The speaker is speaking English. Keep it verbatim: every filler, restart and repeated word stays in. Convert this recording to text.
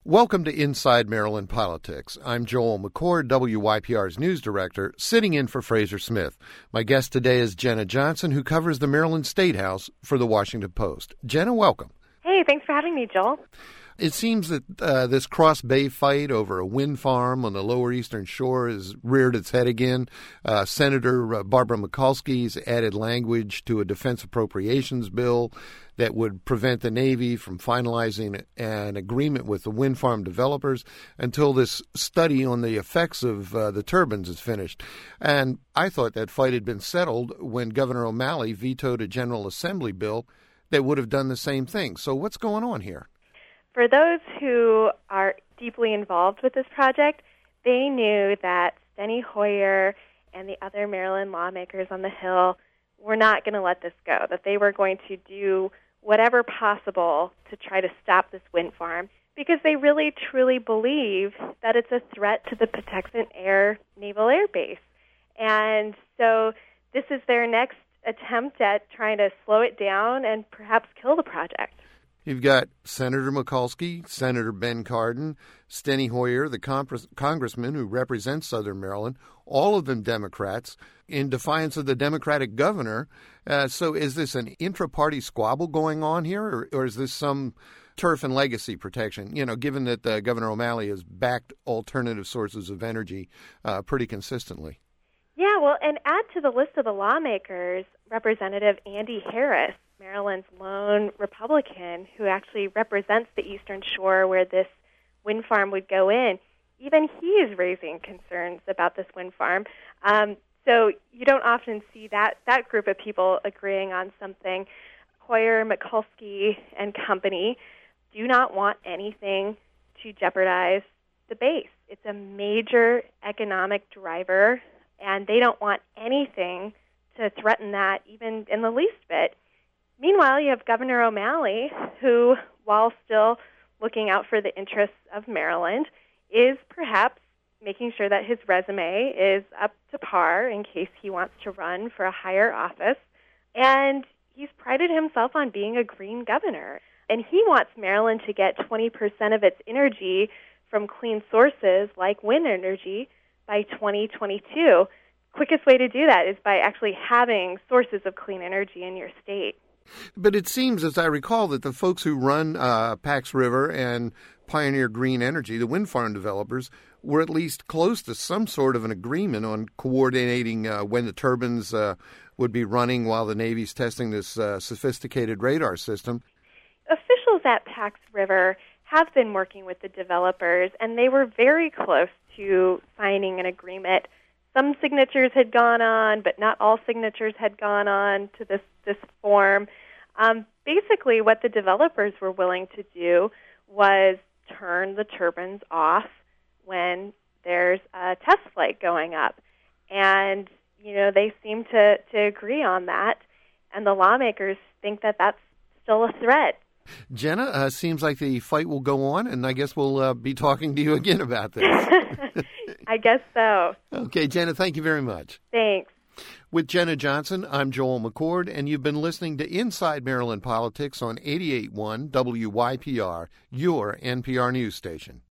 Welcome to Inside Maryland Politics. I'm Joel McCord, W Y P R's news director, sitting in for Fraser Smith. My guest today is Jenna Johnson, who covers the Maryland State House for the Washington Post. Jenna, welcome. Hey, thanks for having me, Joel. It seems that uh, this Cross Bay fight over a wind farm on the Lower Eastern Shore has reared its head again. Uh, Senator uh, Barbara Mikulski's added language to a defense appropriations bill that would prevent the Navy from finalizing an agreement with the wind farm developers until this study on the effects of uh, the turbines is finished. And I thought that fight had been settled when Governor O'Malley vetoed a General Assembly bill that would have done the same thing. So what's going on here? For those who are deeply involved with this project, they knew that Steny Hoyer and the other Maryland lawmakers on the Hill were not going to let this go, that they were going to do whatever possible to try to stop this wind farm because they really, truly believe that it's a threat to the Patuxent Air Naval Air Base. And so this is their next attempt at trying to slow it down and perhaps kill the project. You've got Senator Mikulski, Senator Ben Cardin, Steny Hoyer, the compr- congressman who represents Southern Maryland, all of them Democrats, in defiance of the Democratic governor. Uh, so is this an intra-party squabble going on here, or, or is this some turf and legacy protection, you know, given that uh, Governor O'Malley has backed alternative sources of energy uh, pretty consistently? Yeah, well, and add to the list of the lawmakers, Representative Andy Harris, Maryland's lone Republican who actually represents the Eastern Shore where this wind farm would go in. Even he is raising concerns about this wind farm. Um, so you don't often see that, that group of people agreeing on something. Hoyer, Mikulski, and company do not want anything to jeopardize the base. It's a major economic driver, and they don't want anything to threaten that even in the least bit. Meanwhile, you have Governor O'Malley, who, while still looking out for the interests of Maryland, is perhaps making sure that his resume is up to par in case he wants to run for a higher office. And he's prided himself on being a green governor. And he wants Maryland to get twenty percent of its energy from clean sources like wind energy by twenty twenty-two. Quickest way to do that is by actually having sources of clean energy in your state. But it seems, as I recall, that the folks who run uh, Pax River and Pioneer Green Energy, the wind farm developers, were at least close to some sort of an agreement on coordinating uh, when the turbines uh, would be running while the Navy's testing this uh, sophisticated radar system. Officials at Pax River have been working with the developers, and they were very close to signing an agreement. Some signatures had gone on, but not all signatures had gone on to this, this form. Um, basically, what the developers were willing to do was turn the turbines off when there's a test flight going up. And, you know, they seem to, to agree on that, and the lawmakers think that that's still a threat. Jenna, uh, seems like the fight will go on, and I guess we'll uh, be talking to you again about this. I guess so. Okay, Jenna, thank you very much. Thanks. With Jenna Johnson, I'm Joel McCord, and you've been listening to Inside Maryland Politics on eighty-eight point one W Y P R, your N P R news station.